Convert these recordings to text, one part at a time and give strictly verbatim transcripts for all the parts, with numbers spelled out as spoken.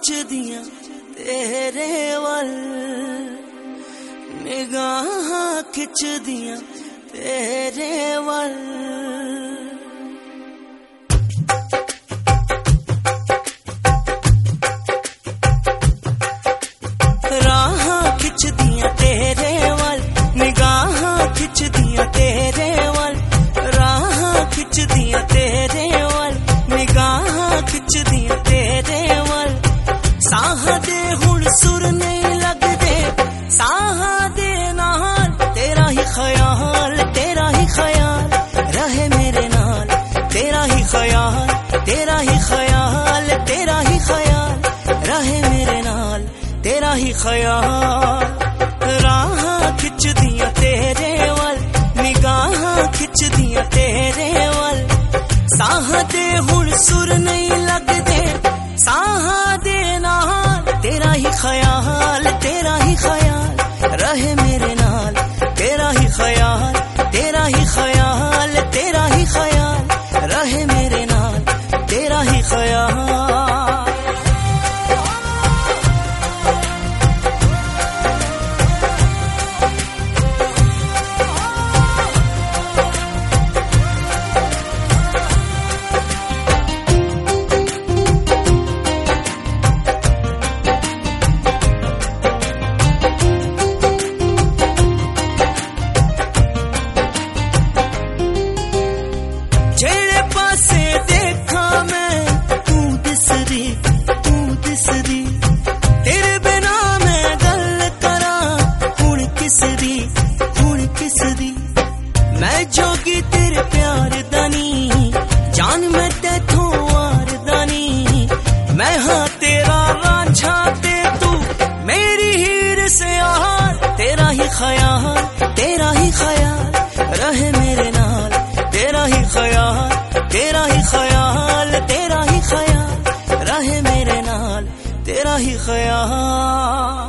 खिंचदियां तेरे वल, निगाहां खिंचदियां तेरे वल। राहां खिंचदियां तेरे वल, निगाहां खिंचदियां तेरे वल, राहां खिंचदियां तेरे वल, निगाहां खिंचदियां तेरे वल। साहां दे हुण सुर नहीं लगदे, साहां दे नाल तेरा ही ख्याल, तेरा ही ख्याल रहे मेरे नाल, तेरा ही ख्याल, तेरा ही ख्याल, तेरा ही ख्याल रहे मेरे नाल, तेरा ही ख्याल। राहां खिंचदियां तेरे वल, निगाहां खिंचदियां तेरे वल। साहां दे हुण सुर नहीं लगदे, साहां दे नाल तेरा ही ख्याल, तेरा ही ख्याल रहे मेरे नाल, तेरा ही ख्याल, तेरा ही ख्याल, तेरा ही ख्याल रहे मेरे नाल, तेरा ही ख्याल। जेड़े पासे देखा मैं तू दिसदी, तू दिसदी, तेरे बिना मैं गल करा हुण किसदी, हुण किसदी। मैं जोगी तेरे प्यार दानी, जान मैं तेथों वार दानी। मैं हाँ तेरा रांझा ते तू मेरी हीर से यार, तेरा ही ख्याल, तेरा ही ख्याल रहे मेरे नाल, तेरा ही ख्याल, तेरा ही ख्याल, तेरा ही ख्याल रहे मेरे नाल, तेरा ही ख्याल।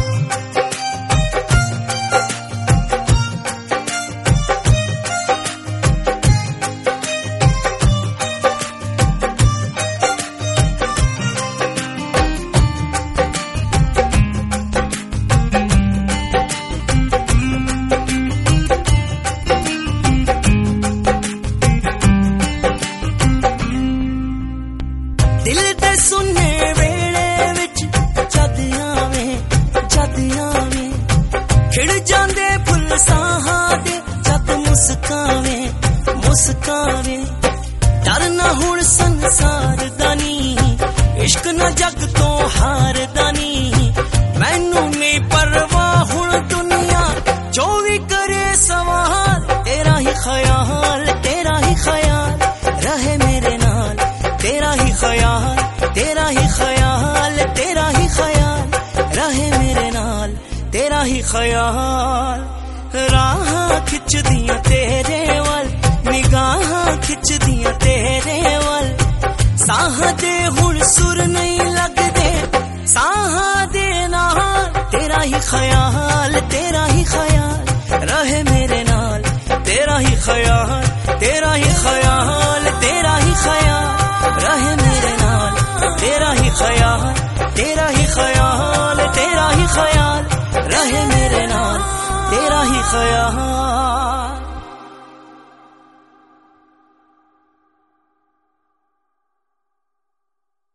दिल दे सुनने वेले विच जद आवे, जद आवे खिड़ जांदे फुल साहां दे, जद मुस्कावे, मुस्कावे। डरना हुण संसार दानी, इश्क ना जग तो हार दानी। मैनू नहीं परवाह हुण दुनिया जो भी करे सवाल, तेरा ही ख्याल, तेरा ही ख्याल रहे मेरे नाल, तेरा ही ख्याल, तेरा ही ख्याल, तेरा ही ख्याल रहे मेरे नाल, तेरा ही ख्याल। राहां खिंचदियां तेरे वल, निगाहां खिंचदियां तेरे वल। साहां दे हुण सुर नहीं लगदे, साहां दे नाल तेरा ही ख्याल, तेरा ही ख्याल रहे मेरे नाल, तेरा ही ख्याल, तेरा ही ख्याल, तेरा ही ख्याल रहे मेरे नाल, तेरा ही ख्याल, तेरा ही ख्याल, तेरा ही ख्याल रहे मेरे नाल, तेरा ही ख्याल।